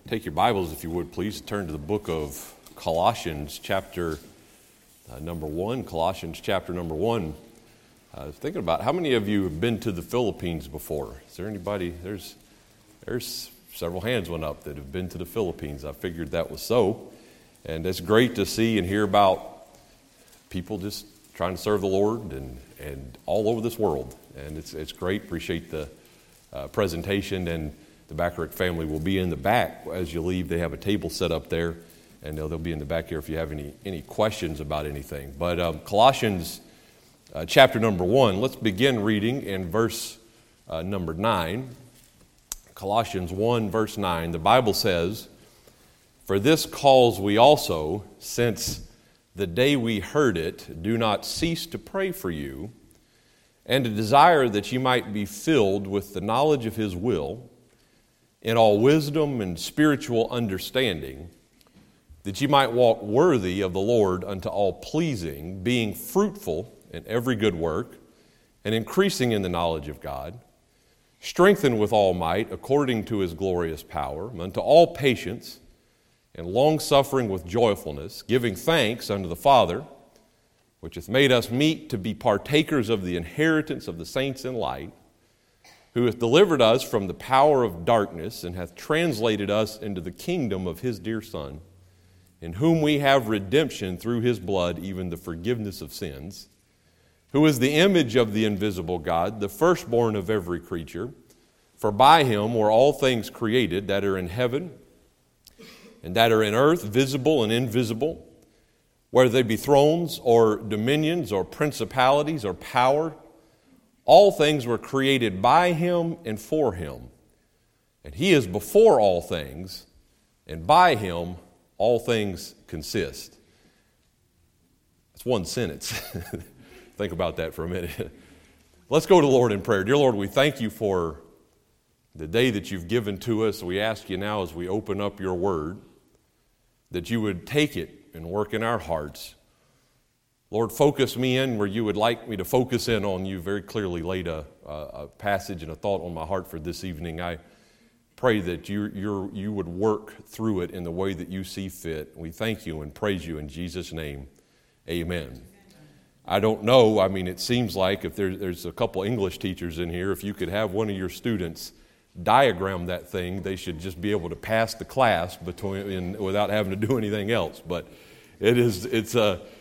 Take your Bibles, if you would, please. Turn to the book of Colossians, chapter number 1. Colossians, chapter number 1. I was thinking about how many of you have been to the Philippines before? Is there anybody? There's several hands went up that have been to the Philippines. I figured that was so. And it's great to see and hear about people just trying to serve the Lord and all over this world. And it's great. Appreciate the presentation, and the Bacharach family will be in the back as you leave. They have a table set up there, and they'll be in the back here if you have any questions about anything. But Colossians chapter number 1, let's begin reading in verse number 9. Colossians 1, verse 9, the Bible says, "For this cause we also, since the day we heard it, do not cease to pray for you, and to desire that you might be filled with the knowledge of His will, in all wisdom and spiritual understanding, that you might walk worthy of the Lord unto all pleasing, being fruitful in every good work, and increasing in the knowledge of God, strengthened with all might according to His glorious power, unto all patience and long-suffering with joyfulness, giving thanks unto the Father, which hath made us meet to be partakers of the inheritance of the saints in light, who hath delivered us from the power of darkness, and hath translated us into the kingdom of His dear Son, in whom we have redemption through His blood, even the forgiveness of sins, who is the image of the invisible God, the firstborn of every creature. For by Him were all things created, that are in heaven and that are in earth, visible and invisible, whether they be thrones or dominions or principalities or power. All things were created by Him and for Him. And He is before all things, and by Him all things consist." That's one sentence. Think about that for a minute. Let's go to the Lord in prayer. Dear Lord, we thank You for the day that You've given to us. We ask You now, as we open up Your Word, that You would take it and work in our hearts. Lord, focus me in where You would like me to focus in on. You very clearly laid a passage and a thought on my heart for this evening. I pray that you would work through it in the way that You see fit. We thank You and praise You in Jesus' name. Amen. I don't know, it seems like if there's a couple English teachers in here, if you could have one of your students diagram that thing, they should just be able to pass the class without having to do anything else. But it's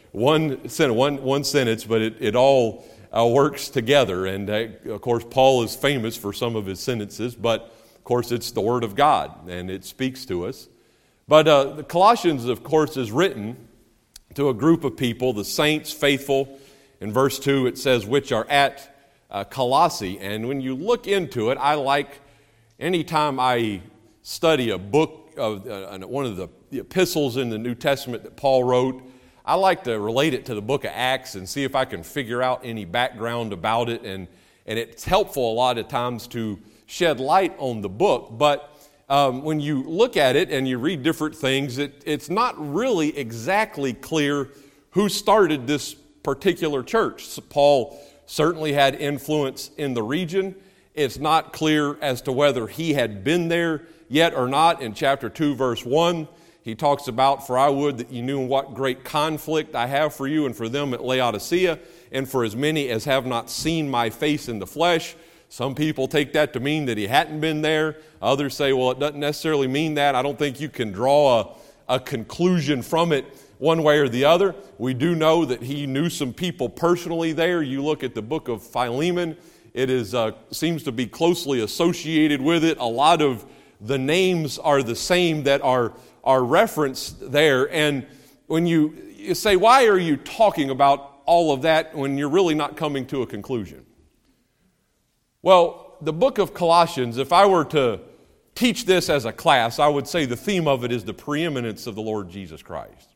one sentence, but it all works together. And of course, Paul is famous for some of his sentences, but of course, it's the Word of God, and it speaks to us. But the Colossians, of course, is written to a group of people, the saints, faithful. In verse 2, it says, which are at Colossae. And when you look into it, I like, anytime I study a book of one of the epistles in the New Testament that Paul wrote, I like to relate it to the book of Acts and see if I can figure out any background about it. And it's helpful a lot of times to shed light on the book. But when you look at it and you read different things, it's not really exactly clear who started this particular church. So Paul certainly had influence in the region. It's not clear as to whether he had been there yet or not. In chapter 2, verse 1, he talks about, "For I would that you knew what great conflict I have for you and for them at Laodicea, and for as many as have not seen my face in the flesh." Some people take that to mean that he hadn't been there. Others say, well, it doesn't necessarily mean that. I don't think you can draw a conclusion from it one way or the other. We do know that he knew some people personally there. You look at the book of Philemon, it seems to be closely associated with it. A lot of the names are the same that are referenced there. And when you say, why are you talking about all of that when you're really not coming to a conclusion? Well, the book of Colossians, if I were to teach this as a class, I would say the theme of it is the preeminence of the Lord Jesus Christ.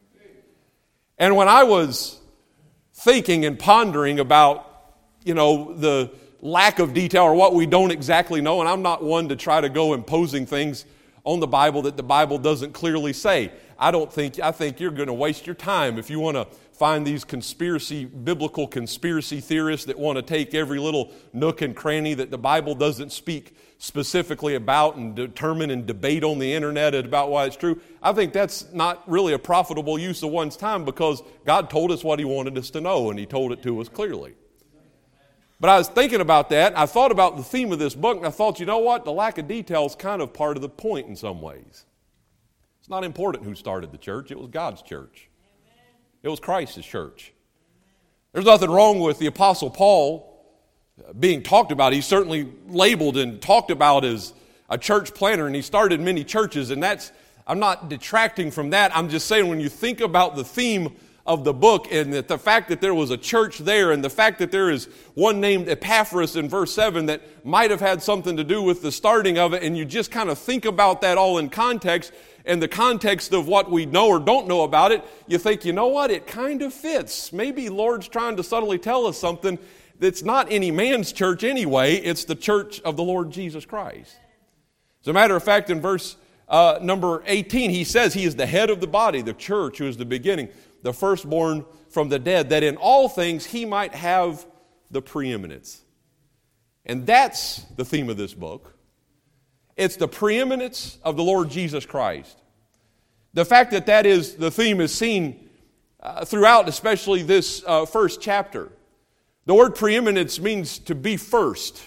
And when I was thinking and pondering about, the lack of detail or what we don't exactly know, and I'm not one to try to go imposing things on the Bible that the Bible doesn't clearly say. I think you're going to waste your time if you want to find these biblical conspiracy theorists that want to take every little nook and cranny that the Bible doesn't speak specifically about and determine and debate on the internet about why it's true. I think that's not really a profitable use of one's time, because God told us what He wanted us to know, and He told it to us clearly. But I was thinking about that. I thought about the theme of this book, and I thought, you know what? The lack of detail is kind of part of the point in some ways. It's not important who started the church. It was God's church. It was Christ's church. There's nothing wrong with the Apostle Paul being talked about. He's certainly labeled and talked about as a church planter, and he started many churches, and I'm not detracting from that. I'm just saying, when you think about the theme of the book, and that the fact that there was a church there, and the fact that there is one named Epaphras in verse 7 that might have had something to do with the starting of it, and you just kind of think about that all in context, and the context of what we know or don't know about it, you think, you know what, it kind of fits. Maybe Lord's trying to subtly tell us something that's not any man's church anyway. It's the church of the Lord Jesus Christ. As a matter of fact, in verse number 18, he says he is the head of the body, the church, who is the beginning, the firstborn from the dead, that in all things he might have the preeminence. And that's the theme of this book. It's the preeminence of the Lord Jesus Christ. The fact that is the theme is seen throughout, especially this first chapter. The word preeminence means to be first.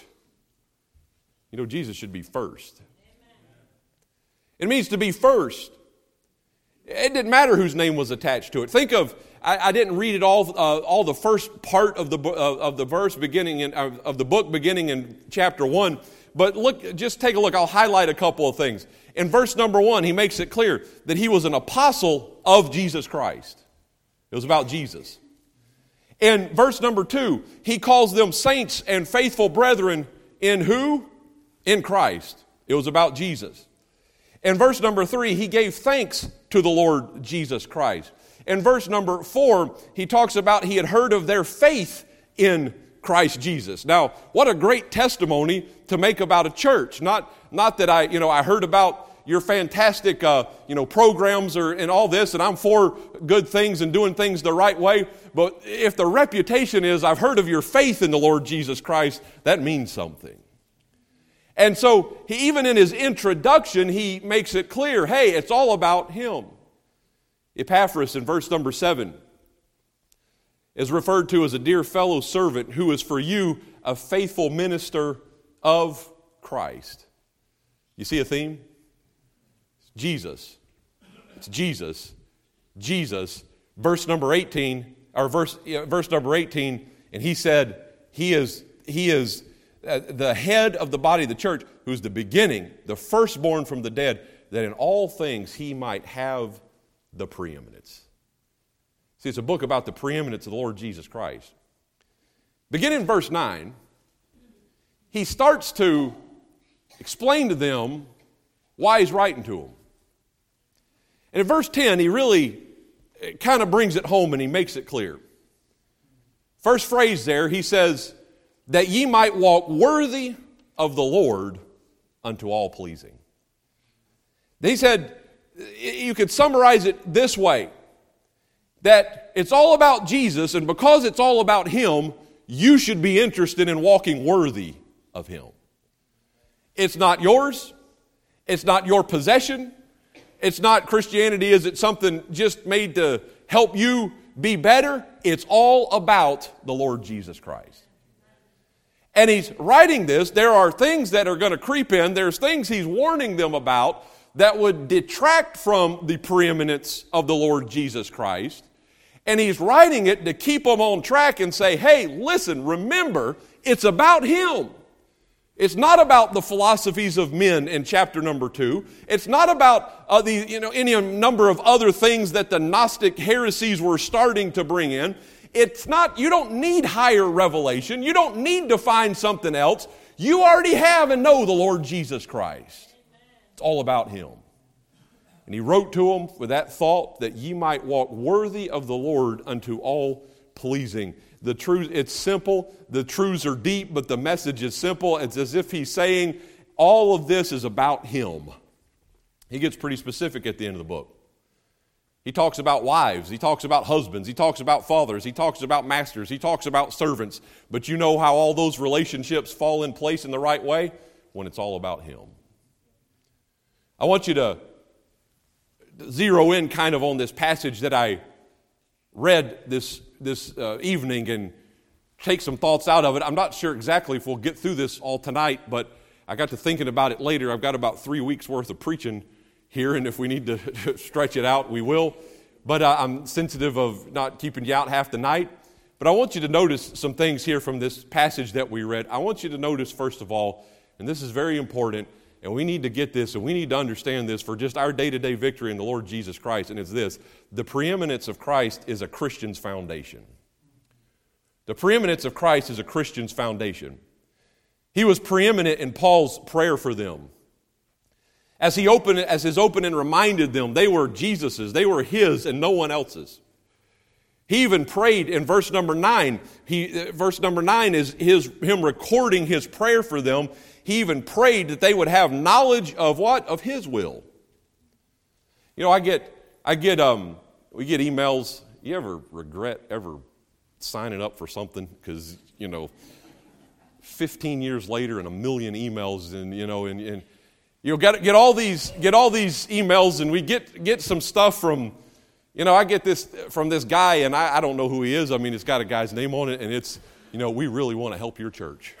You know, Jesus should be first. It means to be first. It didn't matter whose name was attached to it. Think of, I didn't read it all the first part of the verse beginning of the book beginning in chapter 1. But look, just take a look. I'll highlight a couple of things. In verse number 1, he makes it clear that he was an apostle of Jesus Christ. It was about Jesus. In verse number 2, he calls them saints and faithful brethren in who? In Christ. It was about Jesus. In verse number 3, he gave thanks to the Lord Jesus Christ. In verse number 4, he talks about he had heard of their faith in Christ Jesus. Now, what a great testimony to make about a church. Not that I heard about your fantastic programs and all this, and I'm for good things and doing things the right way. But if the reputation is, I've heard of your faith in the Lord Jesus Christ, that means something. And so, even in his introduction, he makes it clear, hey, it's all about him. Epaphras in verse number 7 is referred to as a dear fellow servant who is for you a faithful minister of Christ. You see a theme? Jesus. It's Jesus. Jesus. Verse number 18, verse number 18, and he said, he is the head of the body of the church, who's the beginning, the firstborn from the dead, that in all things he might have the preeminence. See, it's a book about the preeminence of the Lord Jesus Christ. Beginning in verse 9, he starts to explain to them why he's writing to them. And in verse 10, he really kind of brings it home and he makes it clear. First phrase there, he says, that ye might walk worthy of the Lord unto all pleasing. He said, you could summarize it this way, that it's all about Jesus, and because it's all about him, you should be interested in walking worthy of him. It's not yours. It's not your possession. It's not Christianity. Is it something just made to help you be better? It's all about the Lord Jesus Christ. And he's writing this. There are things that are going to creep in. There's things he's warning them about that would detract from the preeminence of the Lord Jesus Christ. And he's writing it to keep them on track and say, hey, listen, remember, it's about him. It's not about the philosophies of men in chapter number 2. It's not about any number of other things that the Gnostic heresies were starting to bring in. It's not, you don't need higher revelation. You don't need to find something else. You already have and know the Lord Jesus Christ. It's all about him. And he wrote to them with that thought that ye might walk worthy of the Lord unto all pleasing. The truth, it's simple. The truths are deep, but the message is simple. It's as if he's saying all of this is about him. he gets pretty specific at the end of the book. He talks about wives, he talks about husbands, he talks about fathers, he talks about masters, he talks about servants. But you know how all those relationships fall in place in the right way? When it's all about him. I want you to zero in kind of on this passage that I read this evening and take some thoughts out of it. I'm not sure exactly if we'll get through this all tonight, but I got to thinking about it later. I've got about 3 weeks worth of preaching here, and if we need to stretch it out, we will. But I'm sensitive of not keeping you out half the night. But I want you to notice some things here from this passage that we read. I want you to notice, first of all, and this is very important, and we need to get this, and we need to understand this for just our day-to-day victory in the Lord Jesus Christ, and it's this: the preeminence of Christ is a Christian's foundation. The preeminence of Christ is a Christian's foundation. He was preeminent in Paul's prayer for them. As his opening reminded them, they were Jesus's, they were his and no one else's. He even prayed in verse number 9. Verse number 9 is him recording his prayer for them. He even prayed that they would have knowledge of what? Of his will. You know, we get emails. You ever regret ever signing up for something? Because, 15 years later and a million emails and get all these emails, and we get some stuff from, I get this from this guy, and I don't know who he is. I mean, it's got a guy's name on it, and it's, we really want to help your church.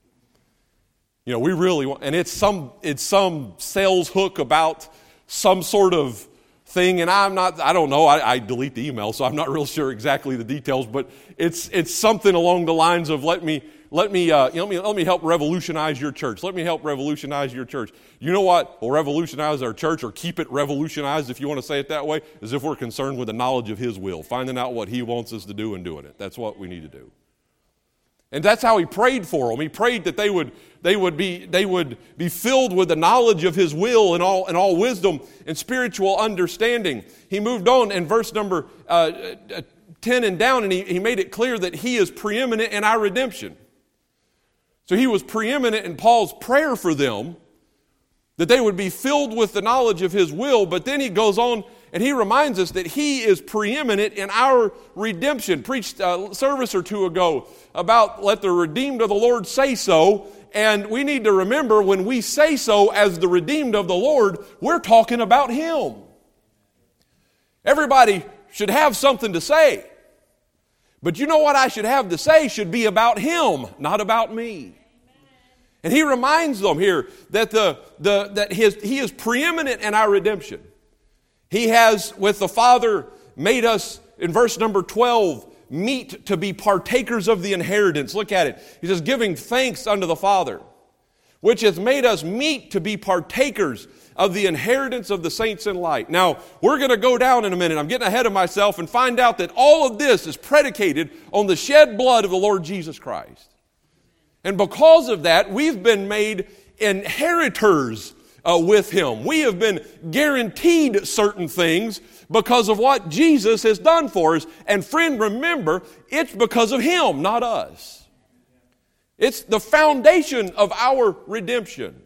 We really want, and it's some sales hook about some sort of thing, and I don't know. I delete the email, so I'm not real sure exactly the details, but it's something along the lines of let me help revolutionize your church. Let me help revolutionize your church. You know what will revolutionize our church, or keep it revolutionized, if you want to say it that way, is if we're concerned with the knowledge of his will, finding out what he wants us to do and doing it. That's what we need to do. And that's how he prayed for them. He prayed that they would be filled with the knowledge of his will and all wisdom and spiritual understanding. He moved on in verse number 10 and down, and he made it clear that he is preeminent in our redemption. So he was preeminent in Paul's prayer for them, that they would be filled with the knowledge of his will. But then he goes on and he reminds us that he is preeminent in our redemption. Preached a service or two ago about let the redeemed of the Lord say so. And we need to remember, when we say so as the redeemed of the Lord, we're talking about him. Everybody should have something to say. But you know what I should have to say should be about him, not about me. And he reminds them here that he is preeminent in our redemption. He has, with the Father, made us, in verse number 12, meet to be partakers of the inheritance. Look at it. He says, giving thanks unto the Father, which has made us meet to be partakers of the inheritance of the saints in light. Now, we're going to go down in a minute. I'm getting ahead of myself, and find out that all of this is predicated on the shed blood of the Lord Jesus Christ. And because of that, we've been made inheritors with him. We have been guaranteed certain things because of what Jesus has done for us. And friend, remember, it's because of him, not us. It's the foundation of our redemption.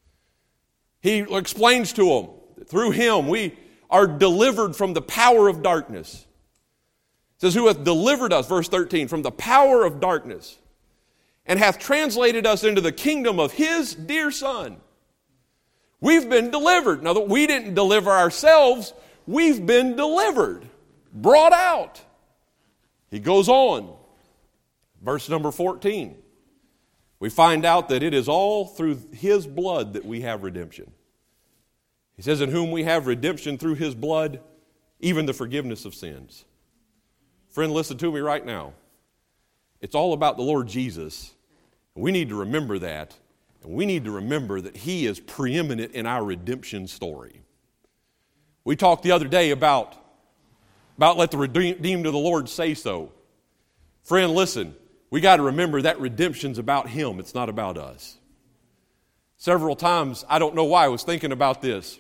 He explains to them that through him we are delivered from the power of darkness. It says, who hath delivered us, verse 13, from the power of darkness, and hath translated us into the kingdom of his dear Son. We've been delivered. Now, we didn't deliver ourselves. We've been delivered, brought out. He goes on. Verse number 14. We find out that it is all through his blood that we have redemption. He says, in whom we have redemption through his blood, even the forgiveness of sins. Friend, listen to me right now. It's all about the Lord Jesus. We need to remember that. And we need to remember that he is preeminent in our redemption story. We talked the other day about let the redeemed of the Lord say so. Friend, listen, we got to remember that redemption's about him. It's not about us. Several times, I don't know why, I was thinking about this.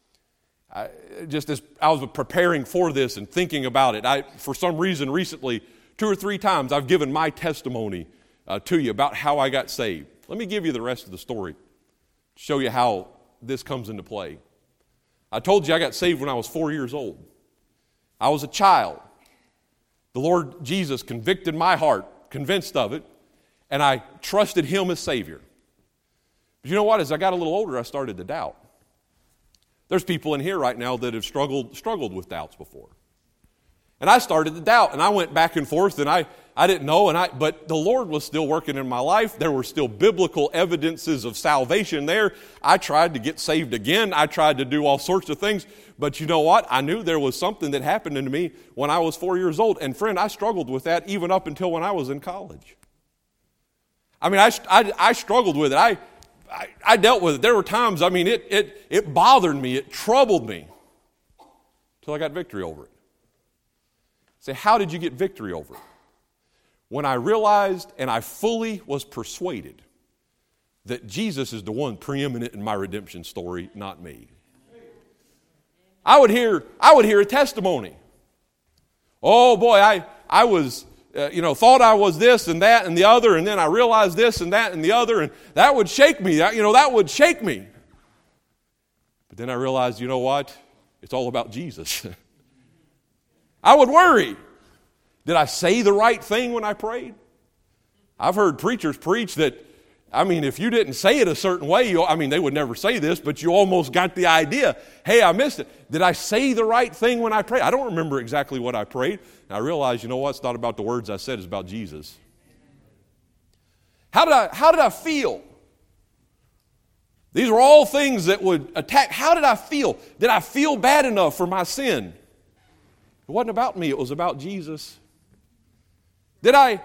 Just as I was preparing for this and thinking about it, for some reason recently, 2 or 3 times I've given my testimony to you about how I got saved. Let me give you the rest of the story to show you how this comes into play. I told you I got saved when I was 4 years old. I was a child. The Lord Jesus convicted my heart, convinced of it, and I trusted Him as Savior. But you know what? As I got a little older, I started to doubt. There's people in here right now that have struggled with doubts before. And I started to doubt, and I went back and forth, and I didn't know, but the Lord was still working in my life. There were still biblical evidences of salvation there. I tried to get saved again. I tried to do all sorts of things. But you know what? I knew there was something that happened to me when I was 4 years old. And friend, I struggled with that even up until when I was in college. I mean, I struggled with it. I dealt with it. There were times, I mean, it bothered me. It troubled me until I got victory over it. Say, how did you get victory over it? When I realized and I fully was persuaded that Jesus is the one preeminent in my redemption story, not me. I would hear a testimony. Oh boy, I was, thought I was this and that and the other, and then I realized this and that and the other, and that would shake me. That would shake me. But then I realized, you know what? It's all about Jesus. I would worry. Did I say the right thing when I prayed? I've heard preachers preach that, if you didn't say it a certain way, they would never say this, but you almost got the idea. Hey, I missed it. Did I say the right thing when I prayed? I don't remember exactly what I prayed. And I realized, you know what? It's not about the words I said. It's about Jesus. How did I feel? These were all things that would attack. How did I feel? Did I feel bad enough for my sin? It wasn't about me. It was about Jesus. My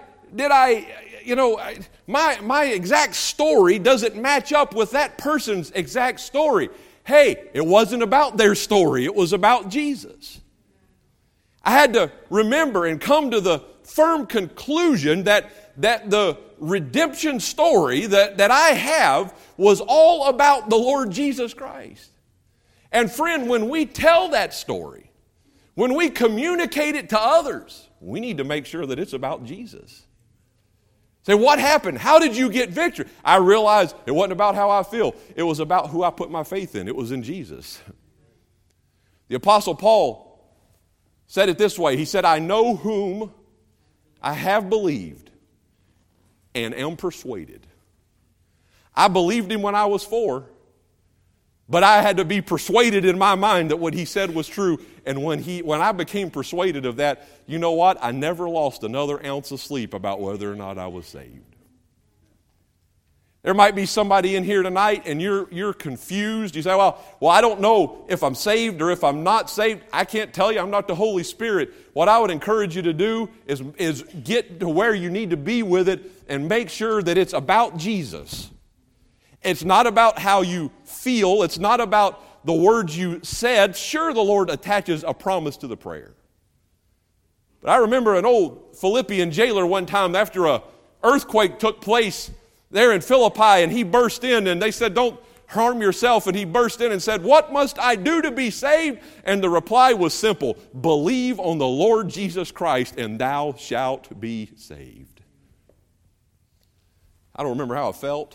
exact story doesn't match up with that person's exact story. Hey, it wasn't about their story. It was about Jesus. I had to remember and come to the firm conclusion that the redemption story that I have was all about the Lord Jesus Christ. And friend, when we tell that story, when we communicate it to others, we need to make sure that it's about Jesus. Say, what happened? How did you get victory? I realized it wasn't about how I feel. It was about who I put my faith in. It was in Jesus. The Apostle Paul said it this way. He said, I know whom I have believed and am persuaded. I believed him when I was 4. But I had to be persuaded in my mind that what he said was true. And when I became persuaded of that, you know what? I never lost another ounce of sleep about whether or not I was saved. There might be somebody in here tonight and you're confused. You say, well, I don't know if I'm saved or if I'm not saved. I can't tell you. I'm not the Holy Spirit. What I would encourage you to do is get to where you need to be with it and make sure that it's about Jesus. It's not about how you feel. It's not about the words you said. Sure, the Lord attaches a promise to the prayer. But I remember an old Philippian jailer one time after an earthquake took place there in Philippi, and he burst in, and they said, don't harm yourself. And he burst in and said, what must I do to be saved? And the reply was simple, believe on the Lord Jesus Christ, and thou shalt be saved. I don't remember how I felt.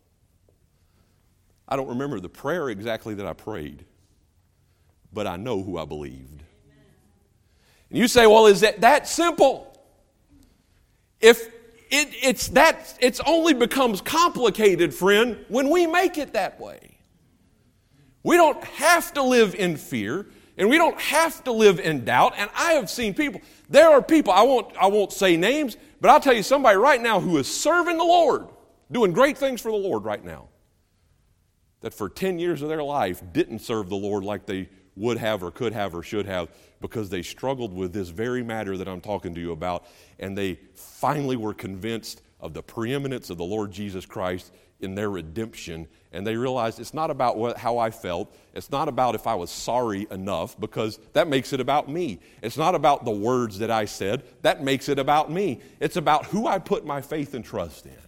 I don't remember the prayer exactly that I prayed, but I know who I believed. And you say, well, is that simple? If it's only becomes complicated, friend, when we make it that way. We don't have to live in fear, and we don't have to live in doubt. And I have seen people, there are people, I won't say names, but I'll tell you somebody right now who is serving the Lord, doing great things for the Lord right now, that for 10 years of their life didn't serve the Lord like they would have or could have or should have because they struggled with this very matter that I'm talking to you about, and they finally were convinced of the preeminence of the Lord Jesus Christ in their redemption, and they realized it's not about how I felt. It's not about if I was sorry enough, because that makes it about me. It's not about the words that I said. That makes it about me. It's about who I put my faith and trust in.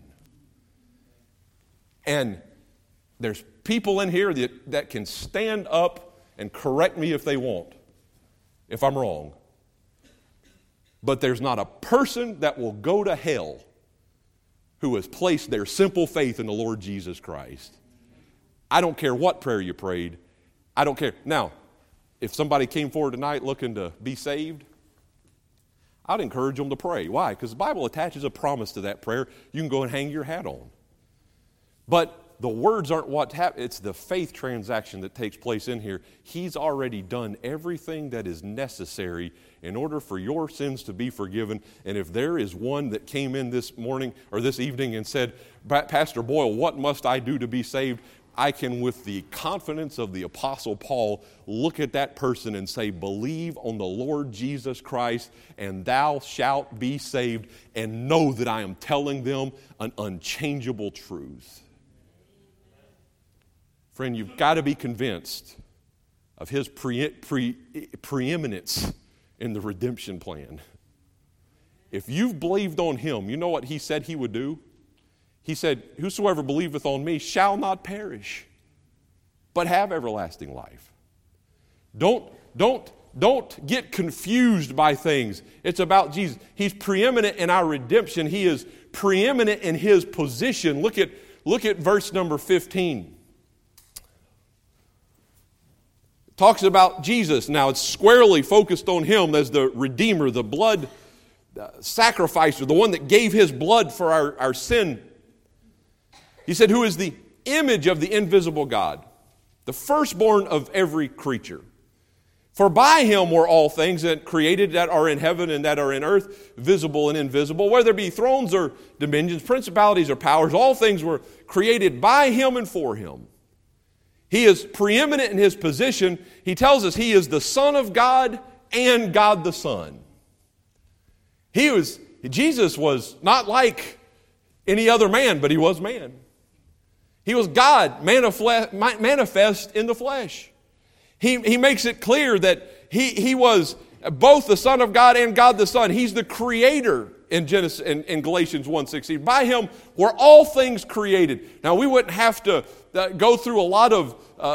And there's people in here that can stand up and correct me if they want, if I'm wrong. But there's not a person that will go to hell who has placed their simple faith in the Lord Jesus Christ. I don't care what prayer you prayed. I don't care. Now, if somebody came forward tonight looking to be saved, I'd encourage them to pray. Why? Because the Bible attaches a promise to that prayer you can go and hang your hat on. But the words aren't what happens. It's the faith transaction that takes place in here. He's already done everything that is necessary in order for your sins to be forgiven. And if there is one that came in this morning or this evening and said, Pastor Boyle, what must I do to be saved? I can, with the confidence of the Apostle Paul, look at that person and say, believe on the Lord Jesus Christ, and thou shalt be saved, and know that I am telling them an unchangeable truth. Friend, you've got to be convinced of his preeminence in the redemption plan. If you've believed on him, you know what he said he would do? He said, whosoever believeth on me shall not perish, but have everlasting life. Don't get confused by things. It's about Jesus. He's preeminent in our redemption. He is preeminent in his position. Look at verse number 15. It talks about Jesus. Now it's squarely focused on him as the Redeemer, the blood sacrificer, the one that gave his blood for our sin. He said, who is the image of the invisible God, the firstborn of every creature. For by him were all things that created that are in heaven and that are in earth, visible and invisible, whether it be thrones or dominions, principalities or powers, all things were created by him and for him. He is preeminent in his position. He tells us he is the Son of God and God the Son. Jesus was not like any other man, but he was man. He was God manifest in the flesh. He makes it clear that he was both the Son of God and God the Son. He's the creator in Galatians 1:16. By him were all things created. Now we wouldn't have to go through a lot of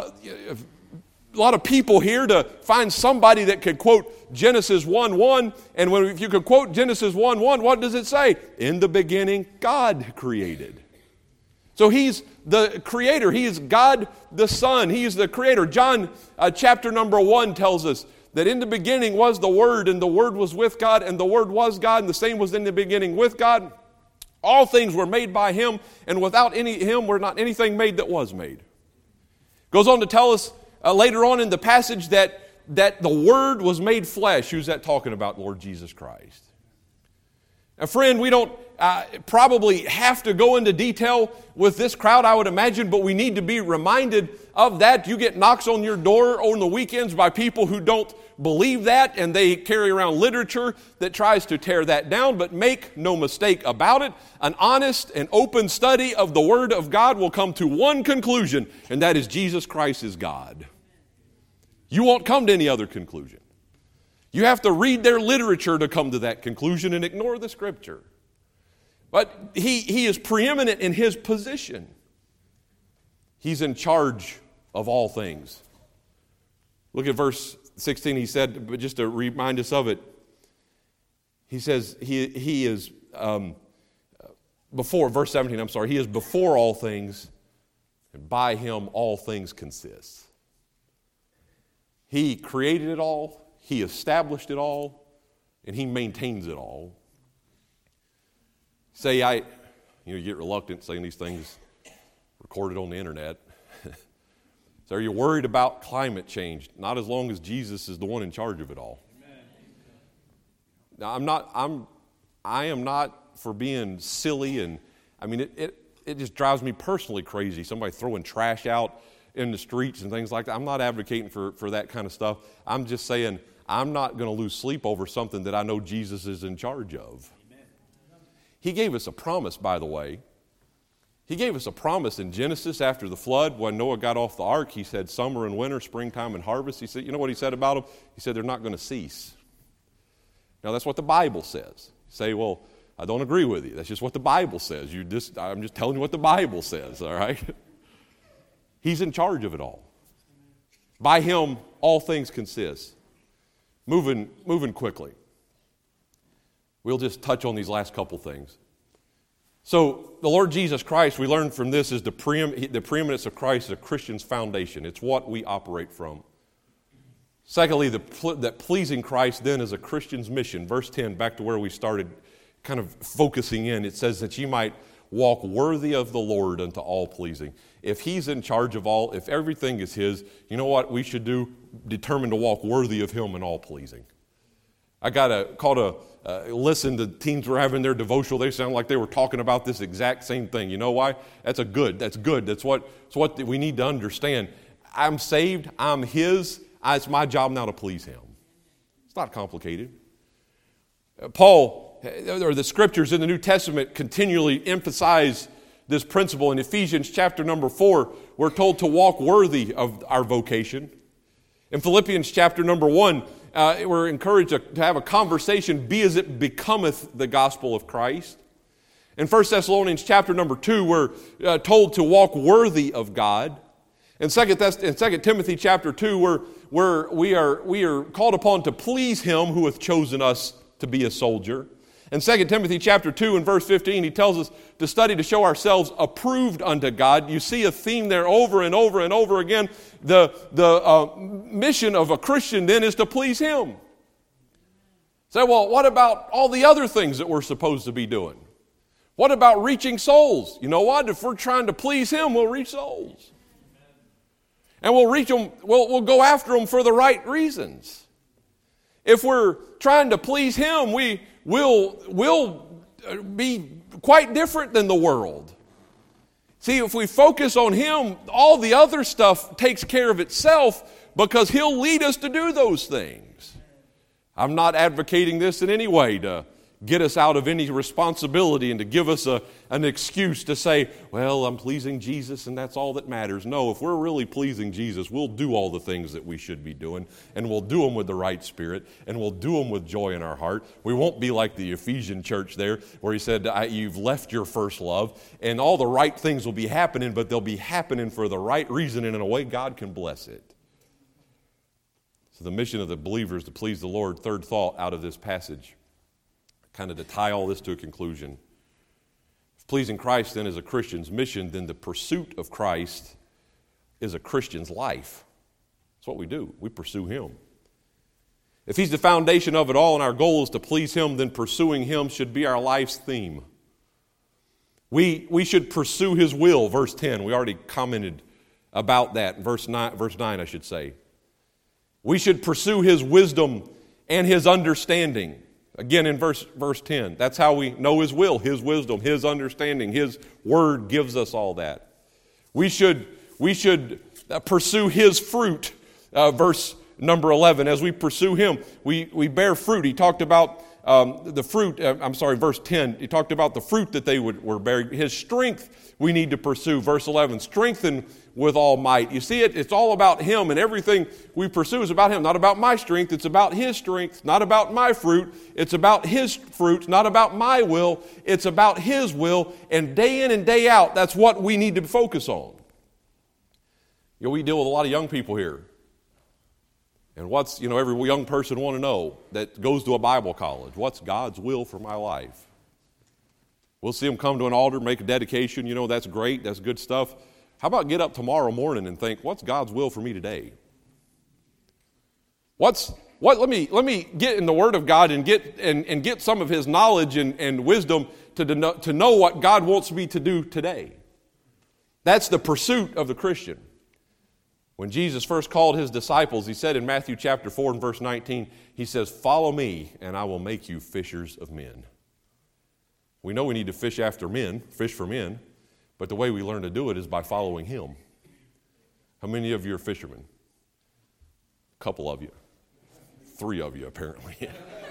people here to find somebody that could quote Genesis 1:1. And if you could quote Genesis 1:1, what does it say? In the beginning, God created. So he's the creator. He is God the Son. He is the creator. John chapter number 1 tells us that in the beginning was the Word, and the Word was with God, and the Word was God, and the same was in the beginning with God. All things were made by him, and without him were not anything made that was made. Goes on to tell us later on in the passage that the Word was made flesh. Who's that talking about? Lord Jesus Christ. Now, friend, we don't probably have to go into detail with this crowd, I would imagine, but we need to be reminded of that. You get knocks on your door on the weekends by people who don't believe that, and they carry around literature that tries to tear that down, but make no mistake about it. An honest and open study of the Word of God will come to one conclusion, and that is Jesus Christ is God. You won't come to any other conclusion. You have to read their literature to come to that conclusion and ignore the Scripture. But he is preeminent in his position. He's in charge of all things. Look at verse 16. He said, but just to remind us of it, he says he is before, verse 17, I'm sorry, he is before all things, and by him all things consist. He created it all. He established it all, and he maintains it all. You get reluctant saying these things recorded on the internet. So are you worried about climate change? Not as long as Jesus is the one in charge of it all. Amen. Now I am not for being silly, and I mean it just drives me personally crazy. Somebody throwing trash out in the streets and things like that. I'm not advocating for that kind of stuff. I'm just saying I'm not going to lose sleep over something that I know Jesus is in charge of. Amen. He gave us a promise, by the way. He gave us a promise in Genesis after the flood. When Noah got off the ark, he said summer and winter, springtime and harvest. He said, you know what he said about them? He said they're not going to cease. Now that's what the Bible says. You say, well, I don't agree with you. That's just what the Bible says. I'm just telling you what the Bible says, all right? He's in charge of it all. By him, all things consist. Moving quickly. We'll just touch on these last couple things. So the Lord Jesus Christ, we learn from this, is the preeminence of Christ is a Christian's foundation. It's what we operate from. Secondly, that pleasing Christ then is a Christian's mission. Verse 10, back to where we started kind of focusing in, it says that ye might walk worthy of the Lord unto all pleasing. If He's in charge of all, if everything is His, you know what we should do? Determine to walk worthy of Him and all pleasing. I got a call to listen to teens were having their devotional. They sound like they were talking about this exact same thing. You know why? That's good. That's what we need to understand. I'm saved. I'm His. It's my job now to please Him. It's not complicated. Paul, or the scriptures in the New Testament continually emphasize this principle. In Ephesians chapter number 4, we're told to walk worthy of our vocation. In Philippians chapter number 1, we're encouraged to have a conversation, be as it becometh the gospel of Christ. In 1 Thessalonians chapter number 2, we're told to walk worthy of God. In 2 Timothy chapter 2, we are called upon to please Him who hath chosen us to be a soldier. In 2 Timothy chapter 2 and verse 15, he tells us to study to show ourselves approved unto God. You see a theme there over and over and over again. The mission of a Christian then is to please Him. Say, well, what about all the other things that we're supposed to be doing? What about reaching souls? You know what? If we're trying to please Him, we'll reach souls. And we'll reach them, we'll go after them for the right reasons. If we're trying to please Him, we'll be quite different than the world. See, if we focus on Him, all the other stuff takes care of itself because He'll lead us to do those things. I'm not advocating this in any way to get us out of any responsibility and to give us an excuse to say, well, I'm pleasing Jesus and that's all that matters. No, if we're really pleasing Jesus, we'll do all the things that we should be doing, and we'll do them with the right spirit, and we'll do them with joy in our heart. We won't be like the Ephesian church there where he said, you've left your first love, and all the right things will be happening, but they'll be happening for the right reason and in a way God can bless it. So the mission of the believer is to please the Lord. Third thought out of this passage, kind of to tie all this to a conclusion. If pleasing Christ then is a Christian's mission, then the pursuit of Christ is a Christian's life. That's what we do. We pursue Him. If He's the foundation of it all and our goal is to please Him, then pursuing Him should be our life's theme. We should pursue His will, verse 10. We already commented about that, verse 9 I should say. We should pursue His wisdom and His understanding. Again, in verse 10, that's how we know His will, His wisdom, His understanding. His Word gives us all that. We should pursue His fruit. Verse number 11, as we pursue Him, we bear fruit. He talked about the fruit, verse 10, he talked about the fruit that they were bearing. His strength we need to pursue. Verse 11, strengthen with all might. You see it's all about Him, and everything we pursue is about Him. Not about my strength, it's about His strength. Not about my fruit, it's about His fruit. Not about my will, it's about His will. And day in and day out, that's what we need to focus on. You know, we deal with a lot of young people here. And what's, every young person want to know that goes to a Bible college, what's God's will for my life? We'll see them come to an altar, make a dedication, that's great, that's good stuff. How about get up tomorrow morning and think, what's God's will for me today? Let me get in the Word of God and get some of His knowledge and wisdom to know what God wants me to do today. That's the pursuit of the Christian. When Jesus first called His disciples, He said in Matthew chapter 4 and verse 19, He says, follow me and I will make you fishers of men. We know we need to fish for men, but the way we learn to do it is by following Him. How many of you are fishermen? A couple of you. 3 of you, apparently.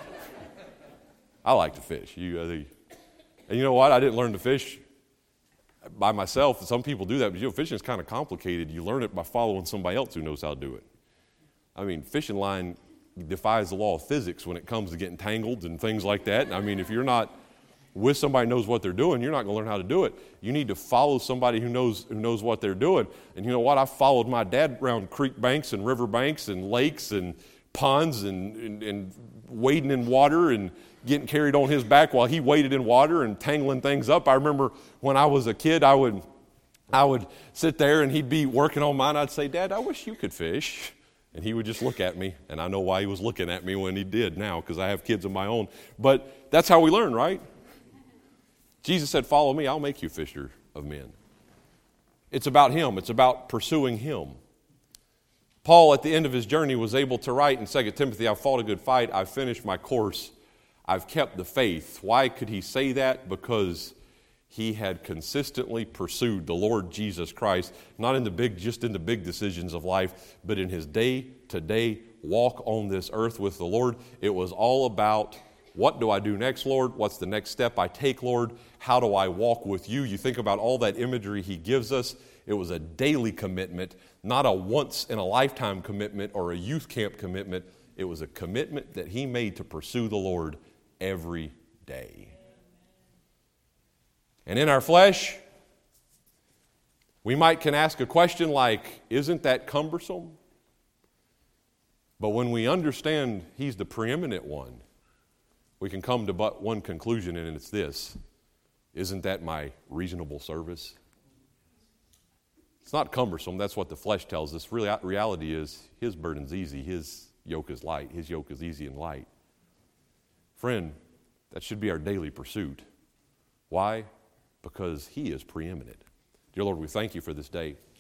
I like to fish. And you know what? I didn't learn to fish by myself. Some people do that, but fishing is kind of complicated. You learn it by following somebody else who knows how to do it. I mean, fishing line defies the law of physics when it comes to getting tangled and things like that. I mean, if you're not with somebody who knows what they're doing, you're not going to learn how to do it. You need to follow somebody who knows what they're doing. And you know what? I followed my dad around creek banks and river banks and lakes and ponds and wading in water and getting carried on his back while he waded in water and tangling things up. I remember when I was a kid, I would sit there and he'd be working on mine. I'd say, Dad, I wish you could fish. And he would just look at me, and I know why he was looking at me when he did now, because I have kids of my own. But that's how we learn, right? Jesus said, follow me, I'll make you fisher of men. It's about him. It's about pursuing him. Paul, at the end of his journey, was able to write in 2 Timothy, I've fought a good fight, I've finished my course, I've kept the faith. Why could he say that? Because he had consistently pursued the Lord Jesus Christ, not in the big decisions of life, but in his day-to-day walk on this earth with the Lord. It was all about, what do I do next, Lord? What's the next step I take, Lord? How do I walk with you? You think about all that imagery he gives us. It was a daily commitment, not a once-in-a-lifetime commitment or a youth camp commitment. It was a commitment that he made to pursue the Lord every day. And in our flesh, we can ask a question like, isn't that cumbersome? But when we understand he's the preeminent one, we can come to but one conclusion, and it's this. Isn't that my reasonable service? It's not cumbersome. That's what the flesh tells us. Reality is his burden's easy. His yoke is light. His yoke is easy and light. Friend, that should be our daily pursuit. Why? Because he is preeminent. Dear Lord, we thank you for this day.